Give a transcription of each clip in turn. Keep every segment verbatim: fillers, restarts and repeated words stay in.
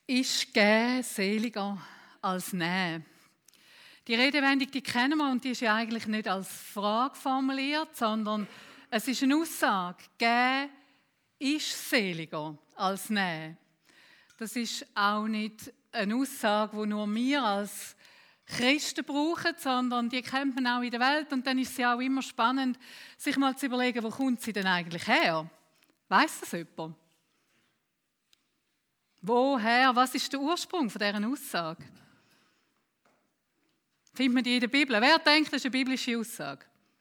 Ist geben seliger als nehmen? Die Redewendung, die kennen wir und die ist ja eigentlich nicht als Frage formuliert, sondern es ist eine Aussage. Geben ist seliger als nehmen. Das ist auch nicht eine Aussage, die nur wir als Christen brauchen, sondern die kennt man auch in der Welt. Und dann ist es ja auch immer spannend, sich mal zu überlegen, wo kommt sie denn eigentlich her? Weiss das jemand? Woher? Was ist der Ursprung von dieser Aussage? Findet man die in der Bibel? Wer denkt, das ist eine biblische Aussage?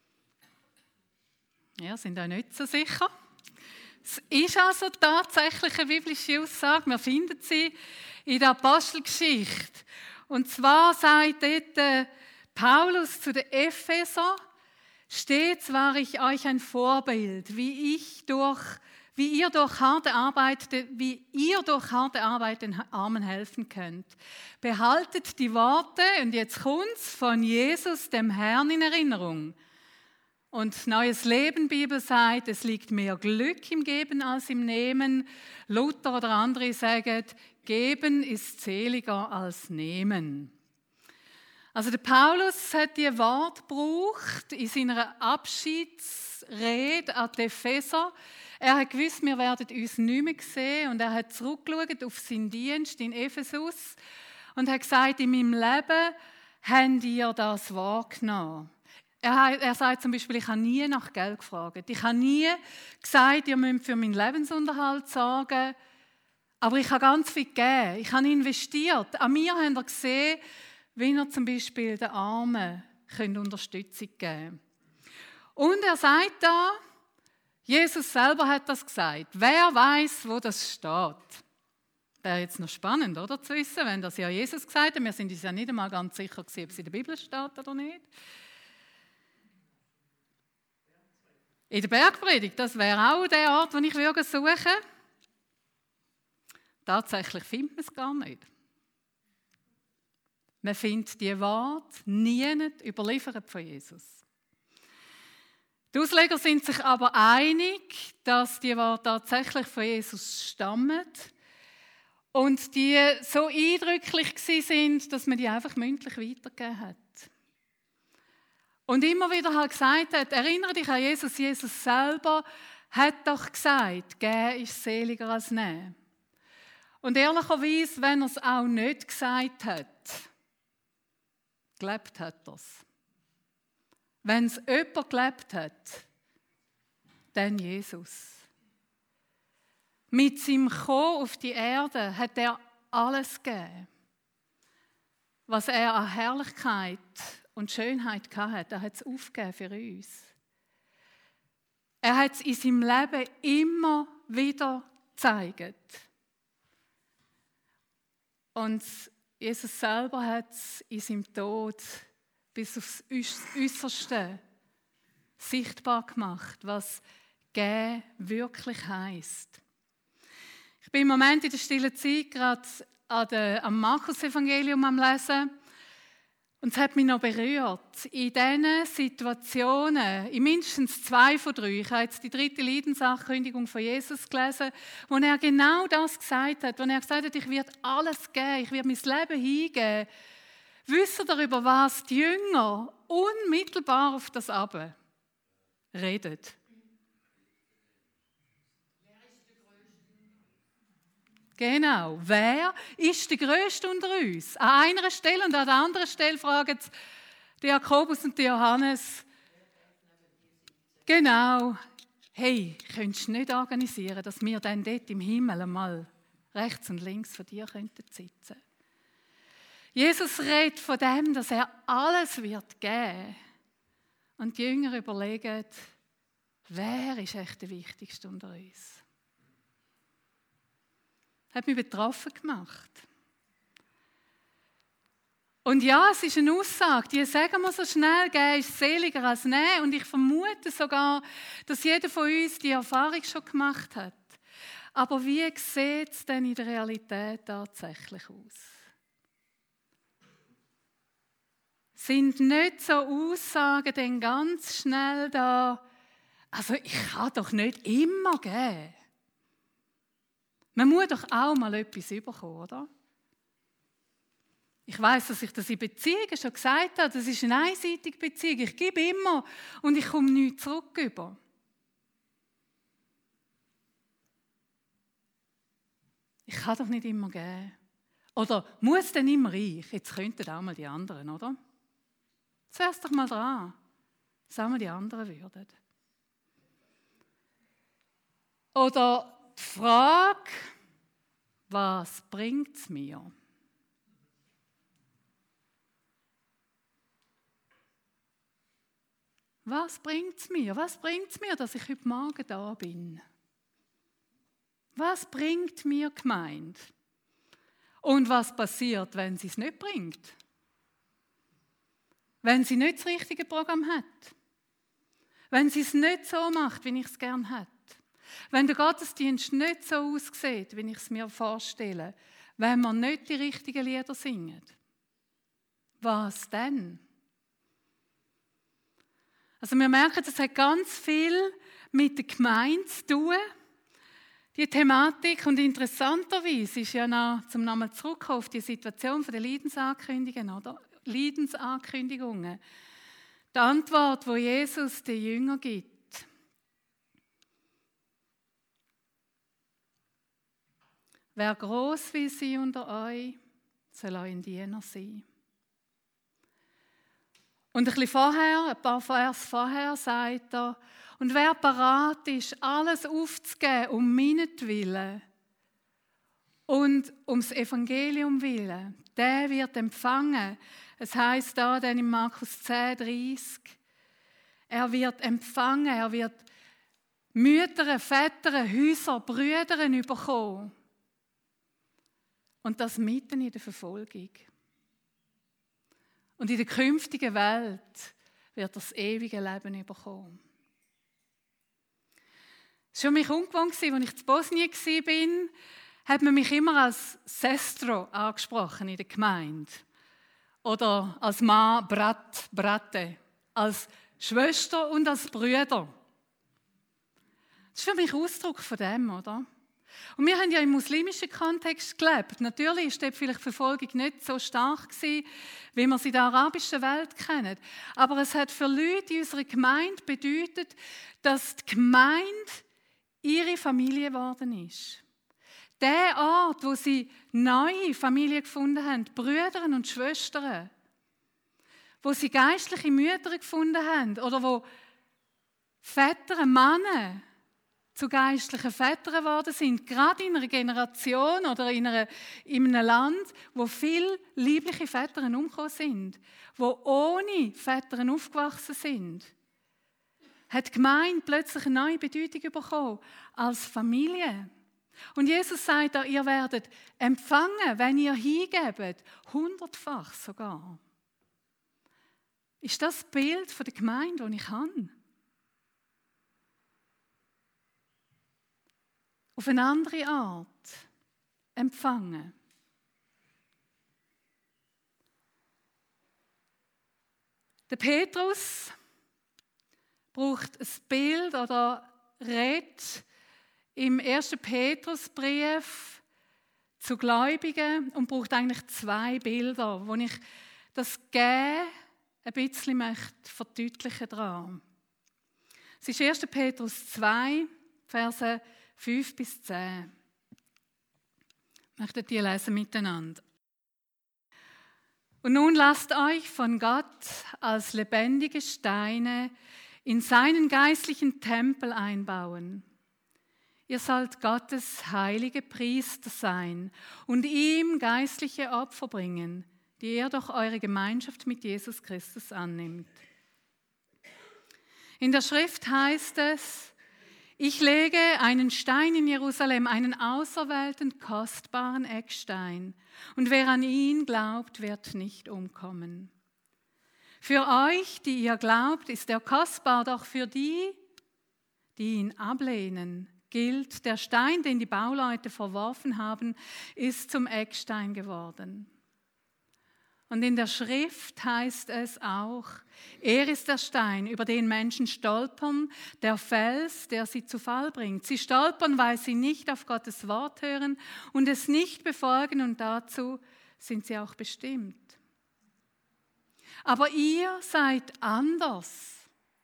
Ja, sind auch nicht so sicher. Es ist also tatsächlich eine biblische Aussage. Wir finden sie in der Apostelgeschichte. Und zwar sagt dort Paulus zu den Epheser: Stets war ich euch ein Vorbild, wie ich durch Wie ihr durch harte Arbeit, wie ihr durch harte Arbeit den Armen helfen könnt. Behaltet die Worte, und jetzt kommt's, von Jesus, dem Herrn, in Erinnerung. Und Neues Leben Bibel sagt, es liegt mehr Glück im Geben als im Nehmen. Luther oder andere sagen, Geben ist seliger als Nehmen. Also der Paulus hat die Worte gebraucht in seiner Abschiedsrede an die Epheser. Er hat gewusst, wir werden uns nicht mehr sehen, und er hat zurückgeschaut auf seinen Dienst in Ephesus und hat gesagt, in meinem Leben habt ihr das wahrgenommen. Er, er sagt zum Beispiel, ich habe nie nach Geld gefragt. Ich habe nie gesagt, ihr müsst für meinen Lebensunterhalt sorgen, aber ich habe ganz viel gegeben. Ich habe investiert. An mir habt ihr gesehen, wie ihr zum Beispiel den Armen könnt Unterstützung geben könnt. Und er sagt da, Jesus selber hat das gesagt. Wer weiß, wo das steht? Wäre jetzt noch spannend, oder, zu wissen, wenn das ja Jesus gesagt hat. Wir sind uns ja nicht einmal ganz sicher, ob es in der Bibel steht oder nicht. In der Bergpredigt, das wäre auch der Ort, den ich würde suchen. Tatsächlich findet man es gar nicht. Man findet die Worte nie überliefert von Jesus. Die Ausleger sind sich aber einig, dass die Worte tatsächlich von Jesus stammen und die so eindrücklich sind, dass man die einfach mündlich weitergegeben hat. Und immer wieder halt gesagt hat, erinnere dich an Jesus, Jesus selber hat doch gesagt, geben ist seliger als nehmen. Und ehrlicherweise, wenn er es auch nicht gesagt hat, gelebt hat er es. Wenn es jemand gelebt hat, dann Jesus. Mit seinem Kommen auf die Erde hat er alles gegeben, was er an Herrlichkeit und Schönheit hatte. Er hat es aufgegeben für uns. Er hat es in seinem Leben immer wieder gezeigt. Und Jesus selber hat es in seinem Tod bis aufs Äußerste sichtbar gemacht, was geben wirklich heisst. Ich bin im Moment in der stillen Zeit gerade an der, am Markus-Evangelium am Lesen und es hat mich noch berührt. In diesen Situationen, in mindestens zwei von drei, ich habe jetzt die dritte Leidensankündigung von Jesus gelesen, wo er genau das gesagt hat, wo er gesagt hat, ich werde alles geben, ich werde mein Leben hingeben. Wisst ihr darüber, was die Jünger unmittelbar auf das Abbe reden? Wer ist der Größte? Genau, wer ist der Größte unter uns? An einer Stelle und an der anderen Stelle fragen sie die Jakobus und die Johannes. Genau, hey, könntest du nicht organisieren, dass wir dann dort im Himmel einmal rechts und links von dir könnten sitzen? Jesus redet von dem, dass er alles wird geben. Und die Jünger überlegen, wer ist echt der Wichtigste unter uns? Das hat mich betroffen gemacht. Und ja, es ist eine Aussage, die sagen wir so schnell, geben ist seliger als nehmen. Und ich vermute sogar, dass jeder von uns die Erfahrung schon gemacht hat. Aber wie sieht es denn in der Realität tatsächlich aus? Sind nicht so Aussagen dann ganz schnell da, also ich kann doch nicht immer geben. Man muss doch auch mal etwas bekommen, oder? Ich weiss, dass ich das in Beziehungen schon gesagt habe, das ist eine einseitige Beziehung. Ich gebe immer und ich komme nichts zurück über. Ich kann doch nicht immer geben. Oder muss denn immer ich? Jetzt könnten auch mal die anderen, oder? Zuerst doch mal dran, dass auch mal die anderen würden. Oder die Frage, was bringt es mir? Was bringt es mir? Was bringt es mir, dass ich heute Morgen da bin? Was bringt mir Gemeinde? Und was passiert, wenn sie es nicht bringt? Wenn sie nicht das richtige Programm hat? Wenn sie es nicht so macht, wie ich es gerne hätte? Wenn der Gottesdienst nicht so aussieht, wie ich es mir vorstelle? Wenn wir nicht die richtigen Lieder singen? Was denn? Also wir merken, das hat ganz viel mit der Gemeinde zu tun, die Thematik. Und interessanterweise ist ja noch, zum nochmal zurückkommen auf die Situation der Leidensankündigungen, oder? Leidensankündigungen. Die Antwort, die Jesus den Jüngern gibt. Wer gross will sein unter euch, soll euch ein Diener sein. Und ein bisschen vorher, ein paar Vers vorher, sagt er, und wer bereit ist, alles aufzugeben, um meinetwillen und ums Evangelium willen, der wird empfangen. Es heisst da dann in Markus zehn, dreißig, er wird empfangen, er wird Mütter, Väter, Häuser, Brüder bekommen. Und das mitten in der Verfolgung. Und in der künftigen Welt wird er das ewige Leben bekommen. Es war für mich ungewohnt, als ich in Bosnien war, hat man mich immer als Sestro angesprochen in der Gemeinde. Oder als Mann, Brat, Brate. Als Schwester und als Brüder. Das ist für mich Ausdruck von dem, oder? Und wir haben ja im muslimischen Kontext gelebt. Natürlich war dort vielleicht die Verfolgung nicht so stark gewesen, wie wir sie in der arabischen Welt kennen. Aber es hat für Leute in unserer Gemeinde bedeutet, dass die Gemeinde ihre Familie geworden ist. Der Ort, wo sie neue Familie gefunden haben, Brüder und Schwestern, wo sie geistliche Mütter gefunden haben oder wo Väter, Männer zu geistlichen Vätern geworden sind, gerade in einer Generation oder in, einer, in einem Land, wo viele liebliche Väter umgekommen sind, wo ohne Väter aufgewachsen sind, hat die Gemeinde plötzlich eine neue Bedeutung bekommen als Familie. Und Jesus sagt da, ihr werdet empfangen, wenn ihr hingebt, hundertfach sogar. Ist das das Bild von der Gemeinde, das ich habe? Auf eine andere Art empfangen. Der Petrus braucht ein Bild oder redet im ersten Petrusbrief zu Gläubigen und braucht eigentlich zwei Bilder, wo ich das Gehen ein bisschen möchte verdeutlichen dran. Es ist erster Petrus zwei, Verse fünf bis zehn. Möchtet ihr lesen miteinander? Und nun lasst euch von Gott als lebendige Steine in seinen geistlichen Tempel einbauen. Ihr sollt Gottes heilige Priester sein und ihm geistliche Opfer bringen, die ihr durch eure Gemeinschaft mit Jesus Christus annimmt. In der Schrift heißt es, ich lege einen Stein in Jerusalem, einen auserwählten, kostbaren Eckstein, und wer an ihn glaubt, wird nicht umkommen. Für euch, die ihr glaubt, ist er kostbar, doch für die, die ihn ablehnen, gilt, der Stein, den die Bauleute verworfen haben, ist zum Eckstein geworden. Und in der Schrift heißt es auch, er ist der Stein, über den Menschen stolpern, der Fels, der sie zu Fall bringt. Sie stolpern, weil sie nicht auf Gottes Wort hören und es nicht befolgen, und dazu sind sie auch bestimmt. Aber ihr seid anders.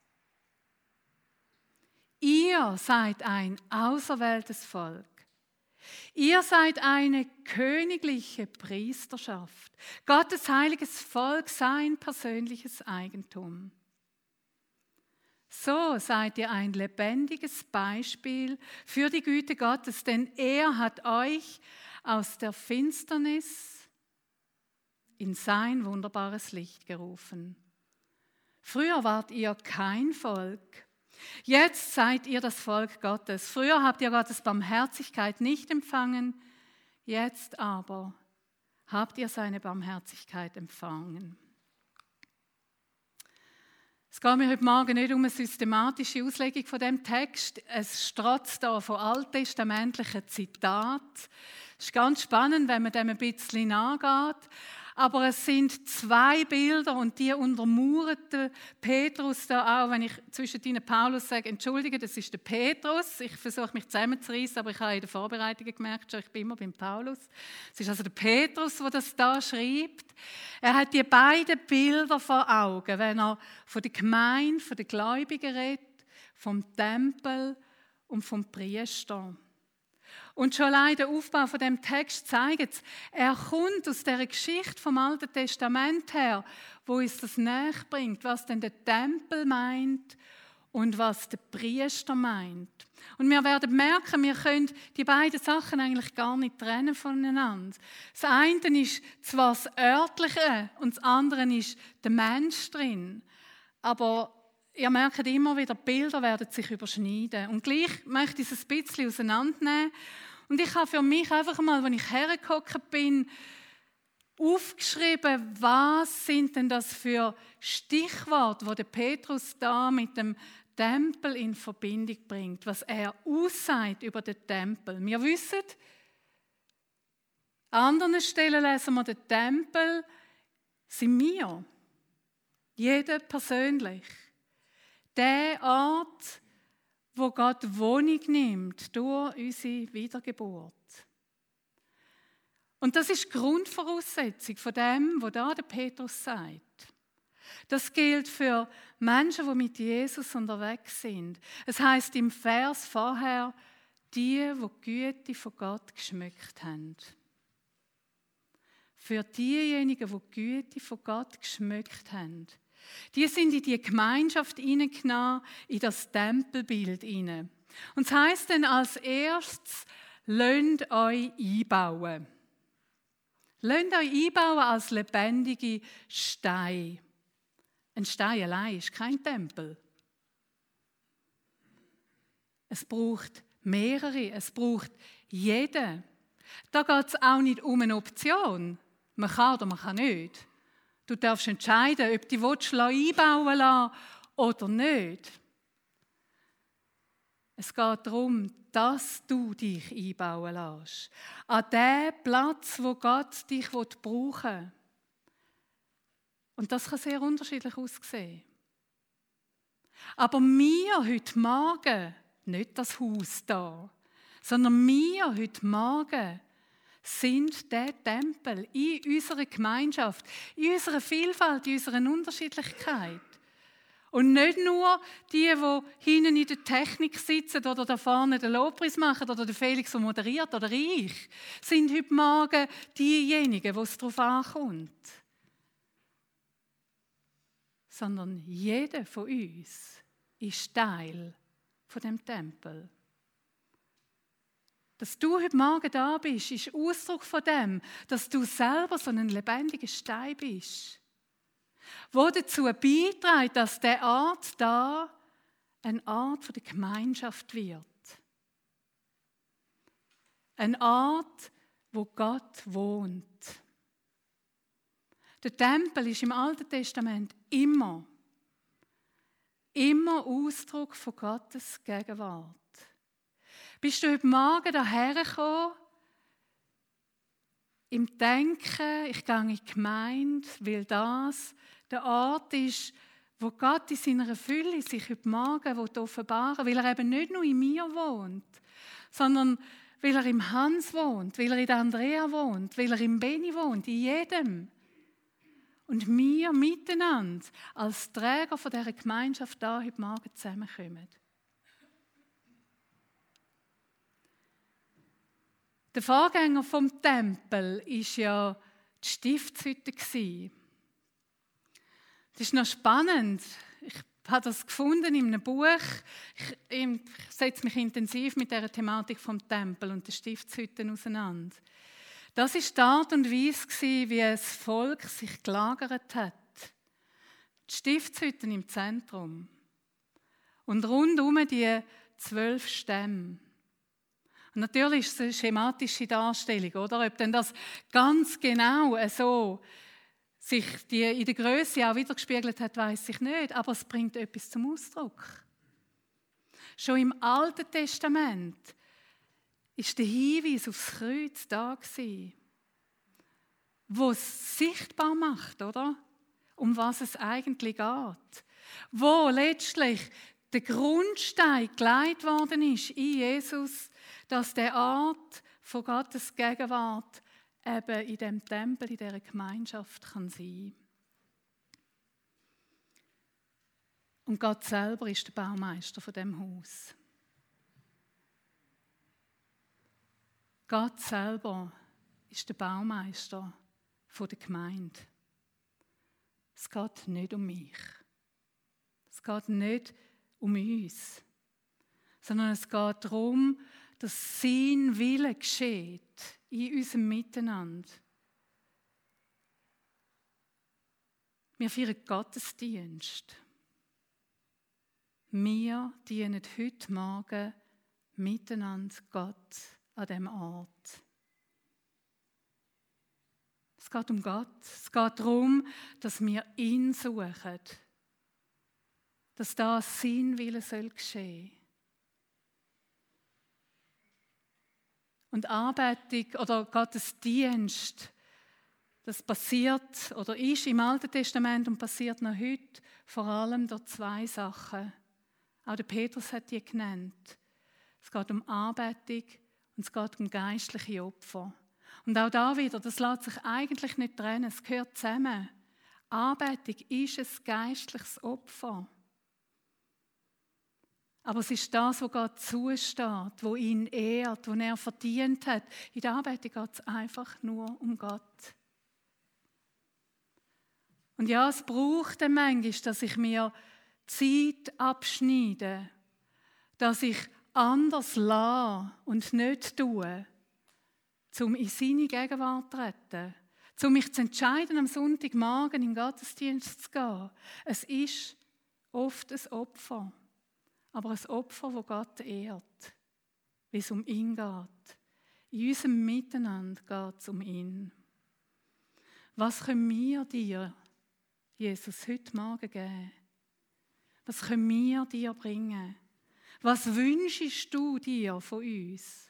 Ihr seid ein auserwähltes Volk. Ihr seid eine königliche Priesterschaft, Gottes heiliges Volk, sein persönliches Eigentum. So seid ihr ein lebendiges Beispiel für die Güte Gottes, denn er hat euch aus der Finsternis in sein wunderbares Licht gerufen. Früher wart ihr kein Volk. Jetzt seid ihr das Volk Gottes. Früher habt ihr Gottes Barmherzigkeit nicht empfangen, jetzt aber habt ihr seine Barmherzigkeit empfangen. Es geht mir heute Morgen nicht um eine systematische Auslegung von dem Text. Es strotzt da von alttestamentlichen Zitaten. Es ist ganz spannend, wenn man dem ein bisschen nachgeht. Aber es sind zwei Bilder und die untermauern Petrus da auch, wenn ich zwischen ihnen Paulus sage, entschuldige, das ist der Petrus. Ich versuche mich zusammenzureißen, aber ich habe in der Vorbereitung gemerkt, schon, ich bin immer beim Paulus. Es ist also der Petrus, der das da schreibt. Er hat die beiden Bilder vor Augen, wenn er von der Gemeinde, von den Gläubigen redet, vom Tempel und vom Priester. Und schon allein der Aufbau von dem Text zeigt es, er kommt aus der Geschichte vom Alten Testament her, wo uns das näher bringt, was denn der Tempel meint und was der Priester meint. Und wir werden merken, wir können die beiden Sachen eigentlich gar nicht trennen voneinander. Das eine ist zwar das Örtliche und das andere ist der Mensch drin, aber ihr merkt immer wieder, die Bilder werden sich überschneiden. Und gleich möchte ich es ein bisschen auseinandernehmen. Und ich habe für mich einfach mal, als ich hergehockt bin, aufgeschrieben, was sind denn das für Stichworte, die der Petrus da mit dem Tempel in Verbindung bringt, was er aussagt über den Tempel. Wir wissen, an anderen Stellen lesen wir, der Tempel sind wir. Jeder persönlich. Der Ort, wo Gott Wohnung nimmt durch unsere Wiedergeburt. Und das ist die Grundvoraussetzung von dem, was da der Petrus sagt. Das gilt für Menschen, die mit Jesus unterwegs sind. Es heißt im Vers vorher, die, die die Güte von Gott geschmückt haben. Für diejenigen, die die Güte von Gott geschmückt haben. Die sind in die Gemeinschaft hineingenommen, in das Tempelbild hinein. Und es heisst dann als erstes, lasst euch einbauen. Lasst euch einbauen als lebendige Steine. Ein Stein allein ist kein Tempel. Es braucht mehrere, es braucht jeden. Da geht es auch nicht um eine Option. Man kann oder man kann nicht. Du darfst entscheiden, ob du dich einbauen lassen oder nicht. Es geht darum, dass du dich einbauen lässt. An den Platz, wo Gott dich brauchen will. Und das kann sehr unterschiedlich aussehen. Aber wir heute Morgen, nicht das Haus da, sondern wir heute Morgen, sind der Tempel in unserer Gemeinschaft, in unserer Vielfalt, in unserer Unterschiedlichkeit. Und nicht nur die, die hinten in der Technik sitzen oder da vorne den Lobpreis machen oder der Felix, der moderiert, oder ich, sind heute Morgen diejenigen, wo es darauf ankommt. Sondern jeder von uns ist Teil von dem Tempel. Dass du heute Morgen da bist, ist Ausdruck von dem, dass du selber so ein lebendiger Stein bist, wo dazu beiträgt, dass der Ort da ein Ort von der Gemeinschaft wird. Ein Ort, wo Gott wohnt. Der Tempel ist im Alten Testament immer, immer Ausdruck von Gottes Gegenwart. Bist du heute Morgen daher gekommen, im Denken, ich gehe in die Gemeinde, weil das der Ort ist, wo Gott in seiner Fülle sich heute Morgen offenbaren will, weil er eben nicht nur in mir wohnt, sondern weil er im Hans wohnt, weil er in der Andrea wohnt, weil er im Benni wohnt, in jedem. Und wir miteinander als Träger von dieser Gemeinschaft da heute Morgen zusammenkommen. Der Vorgänger vom Tempel war ja die Stiftshütte. Das ist noch spannend. Ich habe das gefunden in einem Buch. Ich, ich setze mich intensiv mit der Thematik vom Tempel und der Stiftshütten auseinander. Das war die Art und Weise, wie das Volk sich gelagert hat. Die Stiftshütten im Zentrum. Und rundum die zwölf Stämme. Und natürlich ist es eine schematische Darstellung, oder? Ob denn das ganz genau so sich die in der Größe auch wieder gespiegelt hat, weiß ich nicht. Aber es bringt etwas zum Ausdruck. Schon im Alten Testament ist der Hinweis aufs Kreuz da gewesen, wo es sichtbar macht, oder? Um was es eigentlich geht. Wo letztlich der Grundstein gelegt worden ist in Jesus, dass der Art von Gottes Gegenwart eben in dem Tempel, in dieser Gemeinschaft kann sein. Und Gott selber ist der Baumeister von dem Haus. Gott selber ist der Baumeister von der Gemeinde. Es geht nicht um mich. Es geht nicht um uns. Sondern es geht darum, dass sein Wille geschieht in unserem Miteinander. Wir feiern Gottesdienst. Wir dienen heute Morgen miteinander Gott an diesem Ort. Es geht um Gott. Es geht darum, dass wir ihn suchen. Dass das sein Wille soll geschehen. Und Anbetung oder Gottesdienst, das passiert oder ist im Alten Testament und passiert noch heute vor allem durch zwei Sachen. Auch der Petrus hat die genannt. Es geht um Anbetung und es geht um geistliche Opfer. Und auch da wieder, das lässt sich eigentlich nicht trennen, es gehört zusammen. Anbetung ist ein geistliches Opfer. Aber es ist das, was Gott zusteht, wo ihn ehrt, wo er verdient hat. In der Anbetung geht es einfach nur um Gott. Und ja, es braucht dann manchmal, dass ich mir Zeit abschneide, dass ich anders lasse und nicht tue, um in seine Gegenwart zu treten, um mich zu entscheiden, am Sonntagmorgen in den Gottesdienst zu gehen. Es ist oft ein Opfer. Aber ein Opfer, das Gott ehrt, wie es um ihn geht. In unserem Miteinander geht es um ihn. Was können wir dir, Jesus, heute Morgen geben? Was können wir dir bringen? Was wünschst du dir von uns?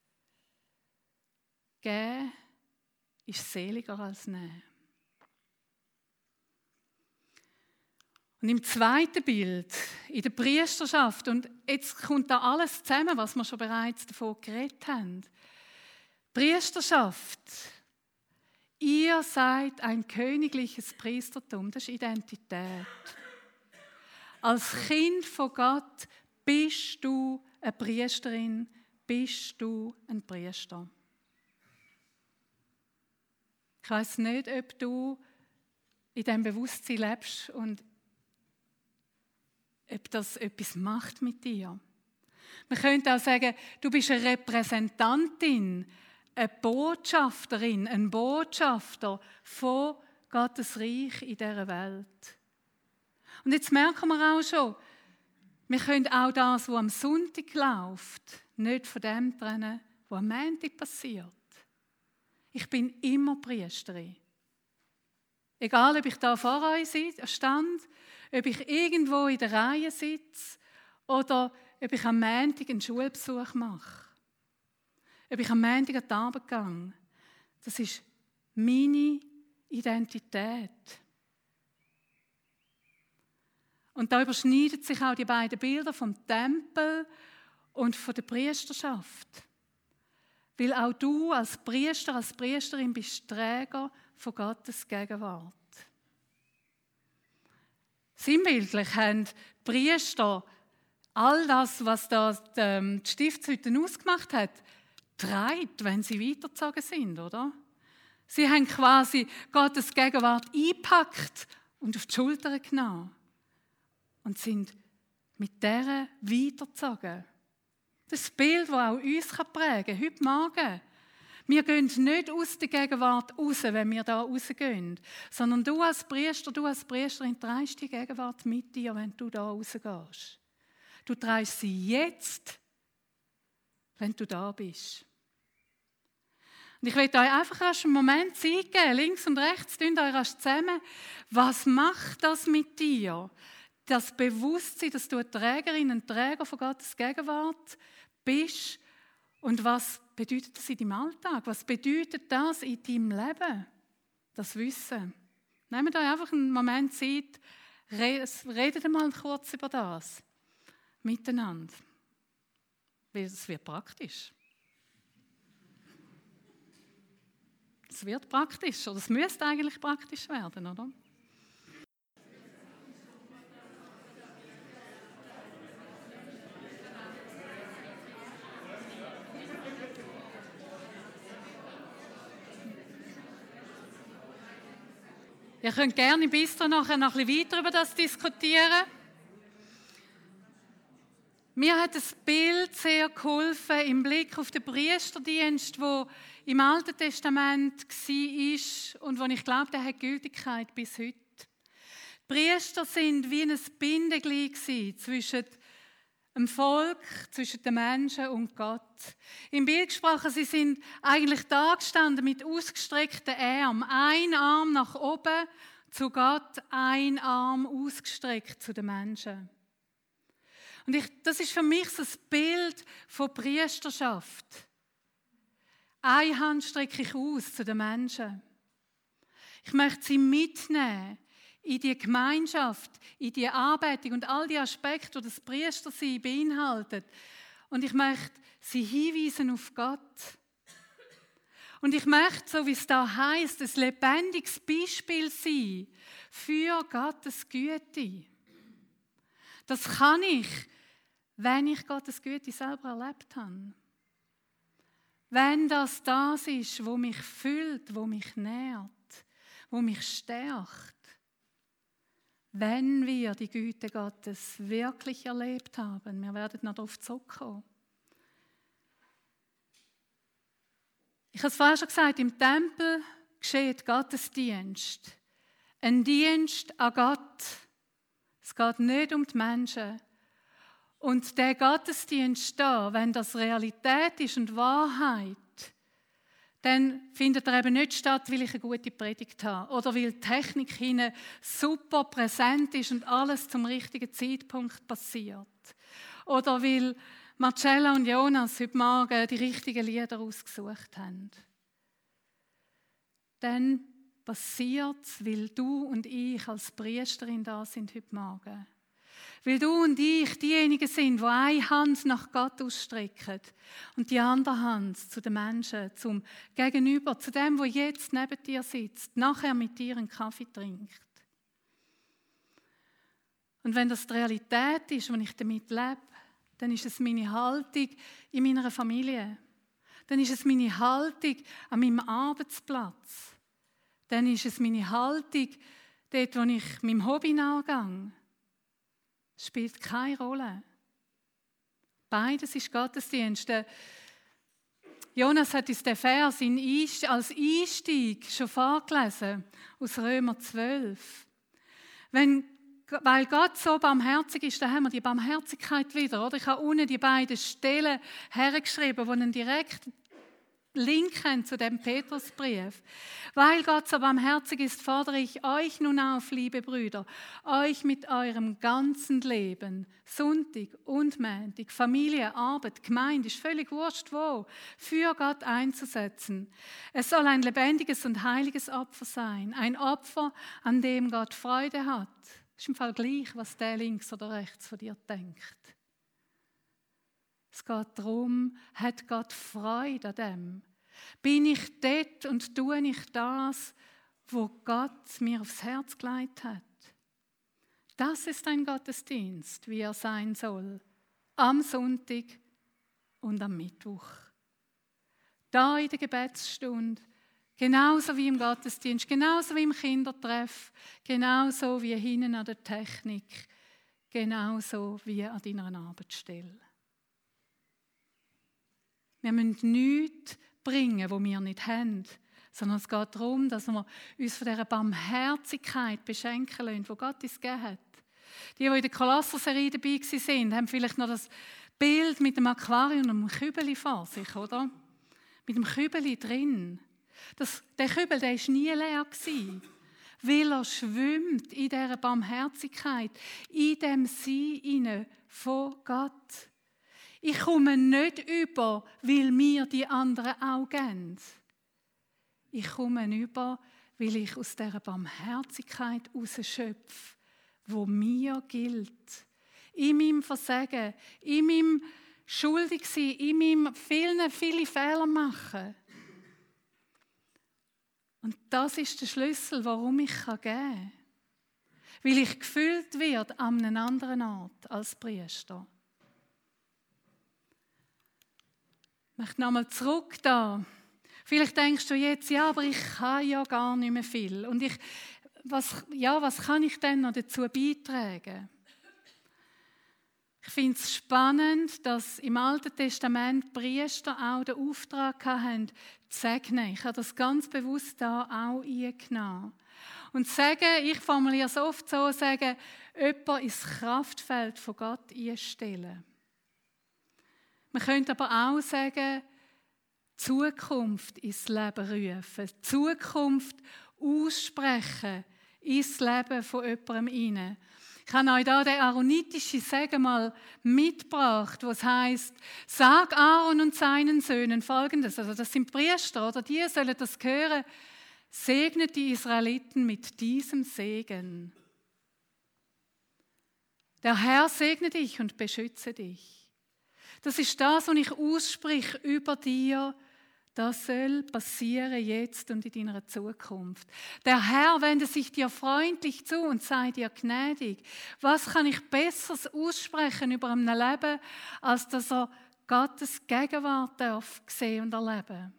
Geben ist seliger als nehmen. Und im zweiten Bild, in der Priesterschaft, und jetzt kommt da alles zusammen, was wir schon bereits davon geredet haben. Priesterschaft, ihr seid ein königliches Priestertum, das ist Identität. Als Kind von Gott bist du eine Priesterin, bist du ein Priester. Ich weiss nicht, ob du in diesem Bewusstsein lebst und ob das etwas macht mit dir. Man könnte auch sagen, du bist eine Repräsentantin, eine Botschafterin, ein Botschafter von Gottes Reich in dieser Welt. Und jetzt merken wir auch schon, wir können auch das, was am Sonntag läuft, nicht von dem trennen, was am Montag passiert. Ich bin immer Priesterin. Egal, ob ich da vor euch stand, ob ich irgendwo in der Reihe sitze oder ob ich am Montag einen Schulbesuch mache. Ob ich am Montag an die Arbeit gehe. Das ist meine Identität. Und da überschneiden sich auch die beiden Bilder vom Tempel und von der Priesterschaft. Weil auch du als Priester, als Priesterin bist Träger von Gottes Gegenwart. Sinnbildlich haben die Priester all das, was da die Stiftshütte ausgemacht hat, getragen, wenn sie weitergezogen sind, oder? Sie haben quasi Gottes Gegenwart eingepackt und auf die Schulter genommen und sind mit dieser weitergezogen. Das ist das Bild, das auch uns prägen kann, heute Morgen. Wir gehen nicht aus der Gegenwart raus, wenn wir da rausgehen, sondern du als Priester, du als Priesterin trägst die Gegenwart mit dir, wenn du da rausgehst. Du trägst sie jetzt, wenn du da bist. Und ich möchte euch einfach erst einen Moment Zeit geben, links und rechts, tun euch erst zusammen. Was macht das mit dir? Das Bewusstsein, dass du eine Trägerin, ein Träger von Gottes Gegenwart bist. Und was bedeutet das in deinem Alltag? Was bedeutet das in deinem Leben? Das Wissen. Nehmt euch einfach einen Moment Zeit, redet mal kurz über das. Miteinander. Weil es wird praktisch. Es wird praktisch, oder es müsste eigentlich praktisch werden, oder? Ihr könnt gerne im Bistro nachher noch ein bisschen weiter über das diskutieren. Mir hat das Bild sehr geholfen im Blick auf den Priesterdienst, der im Alten Testament war und wo ich glaube, der hat Gültigkeit bis heute. Die Priester sind wie ein Bindeglied zwischen dem Volk, zwischen den Menschen und Gott. Im Bild gesprochen, sie sind eigentlich da gestanden mit ausgestreckten Armen. Ein Arm nach oben zu Gott, ein Arm ausgestreckt zu den Menschen. Und ich, das ist für mich so ein Bild von Priesterschaft. Eine Hand strecke ich aus zu den Menschen. Ich möchte sie mitnehmen in die Gemeinschaft, in die Anbetung und all die Aspekte, die das Priestersein beinhaltet. Und ich möchte sie hinweisen auf Gott. Und ich möchte, so wie es da heißt, ein lebendiges Beispiel sein für Gottes Güte. Das kann ich, wenn ich Gottes Güte selber erlebt habe. Wenn das das ist, wo mich füllt, wo mich nährt, wo mich stärkt. Wenn wir die Güte Gottes wirklich erlebt haben, wir werden noch darauf zurückkommen. Ich habe es vorher schon gesagt, im Tempel geschieht Gottesdienst. Ein Dienst an Gott. Es geht nicht um die Menschen. Und der Gottesdienst da, wenn das Realität ist und Wahrheit, dann findet er eben nicht statt, weil ich eine gute Predigt habe oder weil die Technik hinten super präsent ist und alles zum richtigen Zeitpunkt passiert. Oder weil Marcella und Jonas heute Morgen die richtigen Lieder ausgesucht haben. Dann passiert es, weil du und ich als Priesterin da sind heute Morgen. Weil du und ich diejenigen sind, die eine Hand nach Gott ausstrecken und die andere Hand zu den Menschen, zum Gegenüber, zu dem, der jetzt neben dir sitzt, nachher mit dir einen Kaffee trinkt. Und wenn das die Realität ist, wenn ich damit lebe, dann ist es meine Haltung in meiner Familie. Dann ist es meine Haltung an meinem Arbeitsplatz. Dann ist es meine Haltung dort, wo ich meinem Hobby nachgehe. Es spielt keine Rolle. Beides ist Gottesdienst. Jonas hat uns den Vers als Einstieg schon vorgelesen, aus Römer zwölf. Wenn, weil Gott so barmherzig ist, dann haben wir die Barmherzigkeit wieder. Oder? Ich habe unten die beiden Stellen hergeschrieben, die einen direkten Link haben zu dem Petrusbrief. Weil Gott so barmherzig ist, fordere ich euch nun auf, liebe Brüder, euch mit eurem ganzen Leben, Sonntag und Montag, Familie, Arbeit, Gemeinde, ist völlig wurscht wo, für Gott einzusetzen. Es soll ein lebendiges und heiliges Opfer sein, ein Opfer, an dem Gott Freude hat. Es ist im Fall gleich, was der links oder rechts von dir denkt. Es geht darum, hat Gott Freude an dem? Bin ich dort und tue ich das, wo Gott mir aufs Herz gelegt hat? Das ist ein Gottesdienst, wie er sein soll. Am Sonntag und am Mittwoch. Da in der Gebetsstunde, genauso wie im Gottesdienst, genauso wie im Kindertreff, genauso wie hinten an der Technik, genauso wie an deiner Arbeitsstelle. Wir müssen nichts bringen, was wir nicht haben, sondern es geht darum, dass wir uns von dieser Barmherzigkeit beschenken lassen, die Gott uns gegeben hat. Die, die in der Kolosser-Serie dabei waren, haben vielleicht noch das Bild mit dem Aquarium und dem Kübeli vor sich, oder? Mit dem Kübeli drin. Das, der Kübel der war nie leer, weil er schwimmt in dieser Barmherzigkeit, in dem Sein von Gott. Ich komme nicht über, weil mir die anderen auch geben. Ich komme über, weil ich aus dieser Barmherzigkeit herausschöpfe, die mir gilt. In meinem Versagen, in meinem Schuldigsein, in meinem vielen, viele Fehler machen. Und das ist der Schlüssel, warum ich geben kann. Weil ich gefüllt werde an einem anderen Ort als Priester. Ich möchte nochmal zurück da. Vielleicht denkst du jetzt, ja, aber ich kann ja gar nicht mehr viel. Und ich, was, ja, was kann ich denn noch dazu beitragen? Ich finde es spannend, dass im Alten Testament die Priester auch den Auftrag hatten, zu segnen. Ich habe das ganz bewusst da auch eingenommen. Und sagen, ich formuliere es oft so, sagen, jemanden ins Kraftfeld von Gott einstellen. Man könnte aber auch sagen, Zukunft ins Leben rufen, Zukunft aussprechen ins Leben von jemandem hinein. Ich habe euch hier den aaronitischen Segen mal mitgebracht, was heisst, sag Aaron und seinen Söhnen Folgendes, also das sind Priester, oder die sollen das hören, segnet die Israeliten mit diesem Segen. Der Herr segne dich und beschütze dich. Das ist das, was ich ausspreche über dir. Das soll passieren jetzt und in deiner Zukunft. Der Herr wendet sich dir freundlich zu und sei dir gnädig. Was kann ich Besseres aussprechen über ein Leben, als dass er Gottes Gegenwart darf sehen und erleben?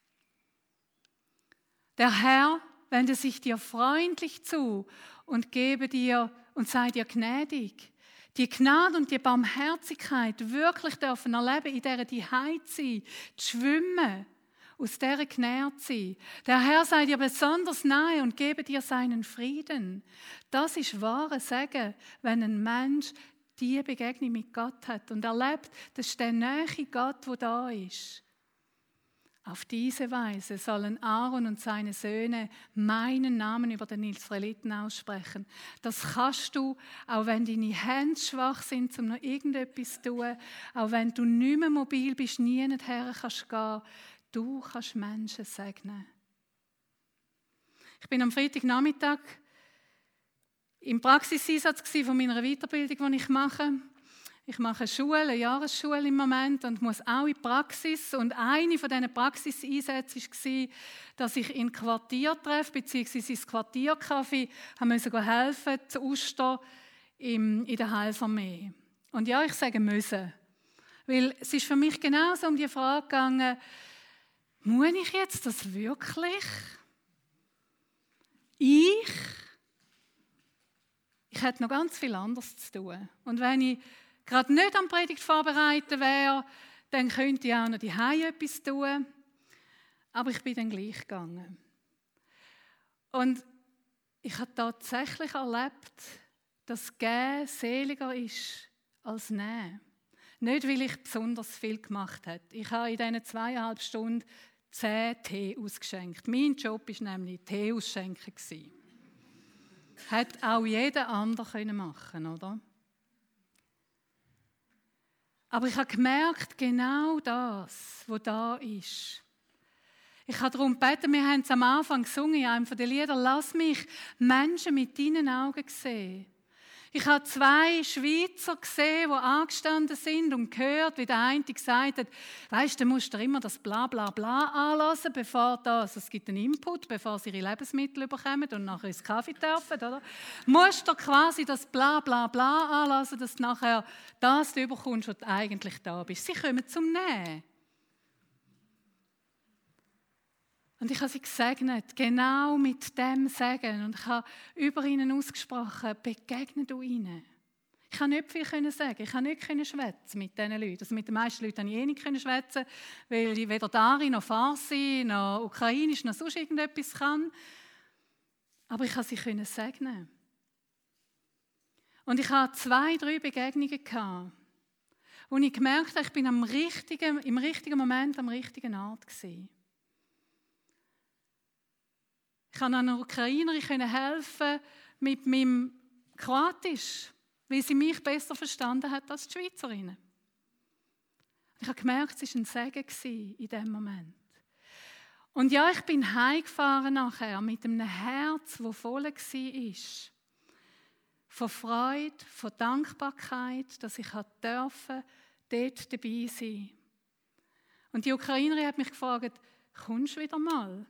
Der Herr wendet sich dir freundlich zu und gebe dir und sei dir gnädig. Die Gnade und die Barmherzigkeit wirklich dürfen erleben, in dieser die Heit sein, zu schwimmen, aus dieser genährt sein. Der Herr sei dir besonders nahe und gebe dir seinen Frieden. Das ist wahre Segen, wenn ein Mensch diese Begegnung mit Gott hat und erlebt, das ist der nahe Gott, der da ist. Auf diese Weise sollen Aaron und seine Söhne meinen Namen über den Israeliten aussprechen. Das kannst du, auch wenn deine Hände schwach sind, um noch irgendetwas zu tun, auch wenn du nicht mehr mobil bist, nie her kannst gehen, du kannst Menschen segnen. Ich bin am Freitagnachmittag im Praxiseinsatz von meiner Weiterbildung, die ich mache. Ich mache eine Schule, eine Jahresschule im Moment und muss auch in die Praxis. Und eine von diesen Praxiseinsätzen war, dass ich in Quartier treffe, beziehungsweise ins Quartiercafé, haben müssen helfen zu Uster in der Heilsarmee. Und ja, ich sage müssen. Weil es ist für mich genauso um die Frage gegangen, muss ich jetzt das wirklich? Ich? Ich hätte noch ganz viel anderes zu tun. Und wenn ich gerade nicht am Predigt vorbereitet wäre, dann könnte ich auch noch daheim etwas tun. Aber ich bin dann gleich gegangen. Und ich habe tatsächlich erlebt, dass Geben seliger ist als Nehmen. Nicht, weil ich besonders viel gemacht habe. Ich habe in diesen zweieinhalb Stunden zehn Tee ausgeschenkt. Mein Job war nämlich Tee ausschenken. Hätte auch jeder andere machen können, oder? Aber ich habe gemerkt, genau das, was da ist. Ich habe darum gebeten, wir haben es am Anfang gesungen, in einem der Lieder, lass mich Menschen mit deinen Augen sehen. Ich habe zwei Schweizer gesehen, die angestanden sind und gehört, wie der eine gesagt hat, weisst du, du musst dir immer das Bla Bla Bla anlassen, bevor das, also es gibt einen Input, bevor sie ihre Lebensmittel bekommen und nachher ins Kaffee dürfen, oder? Du musst dir quasi das Bla Bla Bla anlassen, dass du nachher das du bekommst, was du eigentlich da bist. Sie kommen zum Nähen. Und ich habe sie gesegnet, genau mit dem Segen. Und ich habe über ihnen ausgesprochen, begegne du ihnen. Ich kann nicht viel sagen, ich kann nicht schwätzen mit diesen Leuten. Also mit den meisten Leuten konnte ich eh nicht schwätzen, weil ich weder Dari noch Farsi noch Ukrainisch noch sonst irgendetwas kann. Aber ich konnte sie segnen. Und ich hatte zwei, drei Begegnungen gehabt, wo ich gemerkt habe, ich bin am richtigen, im richtigen Moment am richtigen Ort gewesen. Ich konnte einer Ukrainerin helfen mit meinem Kroatisch, weil sie mich besser verstanden hat als die Schweizerinnen. Ich habe gemerkt, es war ein Segen in diesem Moment. Und ja, ich bin heimgefahren nachher mit einem Herz, das voll war. Von Freude, von Dankbarkeit, dass ich durfte, dort dabei sein. Und die Ukrainerin hat mich gefragt, kommst du wieder mal?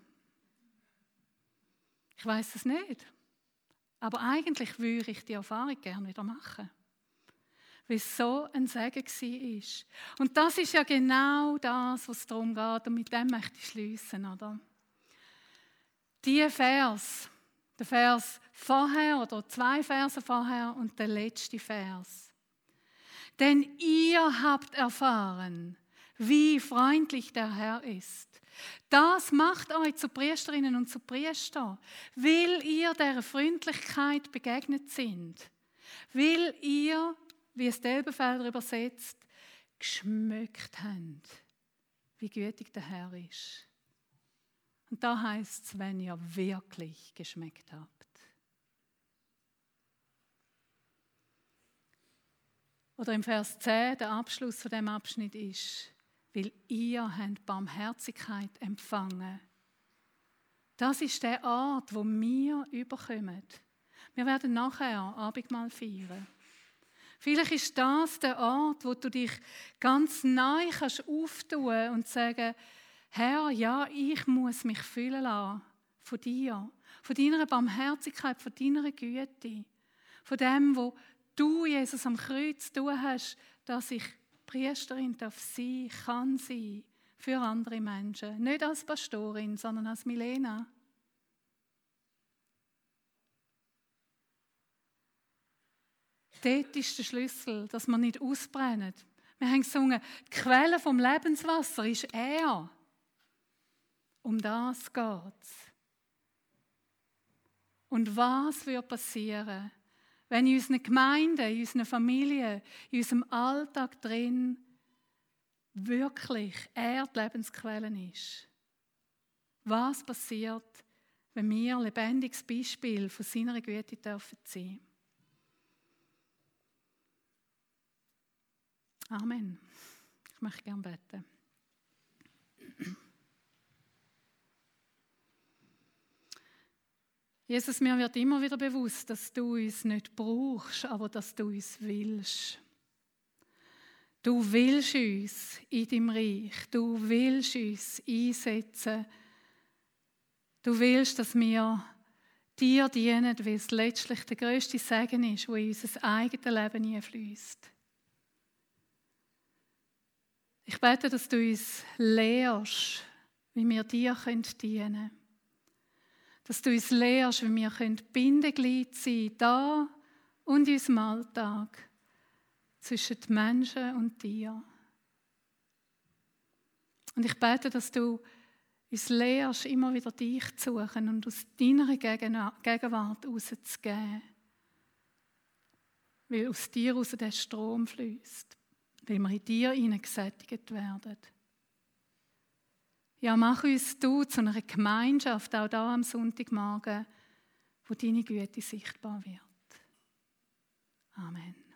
Ich weiss es nicht. Aber eigentlich würde ich die Erfahrung gerne wieder machen. Weil es so ein Segen war. Und das ist ja genau das, was es darum geht. Und mit dem möchte ich schliessen, oder? Die Vers, der Vers vorher oder zwei Verse vorher und der letzte Vers. Denn ihr habt erfahren, wie freundlich der Herr ist. Das macht euch zu Priesterinnen und zu Priester, weil ihr dieser Freundlichkeit begegnet sind. Weil ihr, wie es der Elberfelder übersetzt, geschmeckt habt, wie gütig der Herr ist. Und da heißt es, wenn ihr wirklich geschmeckt habt. Oder im Vers zehn, der Abschluss von dem Abschnitt ist, weil ihr habt Barmherzigkeit empfangen. Das ist der Ort, wo wir überkommen. Wir werden nachher Abendmahl feiern. Vielleicht ist das der Ort, wo du dich ganz neu kannst auftun und sagen, Herr, ja, ich muss mich füllen lassen von dir, von deiner Barmherzigkeit, von deiner Güte, von dem, wo du, Jesus, am Kreuz tun hast, dass ich Priesterin darf sein, kann sein für andere Menschen. Nicht als Pastorin, sondern als Milena. Dort ist der Schlüssel, dass wir nicht ausbrennen. Wir haben gesungen, die Quelle vom Lebenswasser ist er. Um das geht's. Und was wird passieren, wenn in unseren Gemeinden, in unseren Familien, in unserem Alltag drin wirklich er die Lebensquelle ist? Was passiert, wenn wir ein lebendiges Beispiel von seiner Güte dürfen sein? Amen. Ich möchte gerne beten. Jesus, mir wird immer wieder bewusst, dass du uns nicht brauchst, aber dass du uns willst. Du willst uns in deinem Reich, du willst uns einsetzen. Du willst, dass wir dir dienen, weil es letztlich der grösste Segen ist, der in unser eigenes Leben hineinfließt. Ich bete, dass du uns lehrst, wie wir dir dienen können. Dass du uns lehrst, wie wir Bindeglied sein können, da und in unserem Alltag, zwischen den Menschen und dir. Und ich bete, dass du uns lehrst, immer wieder dich zu suchen und aus deiner Gegenwart rauszugeben. Weil aus dir raus der Strom fließt, weil wir in dir hineingesättigt werden. Ja, mach uns du zu einer Gemeinschaft, auch da am Sonntagmorgen, wo deine Güte sichtbar wird. Amen.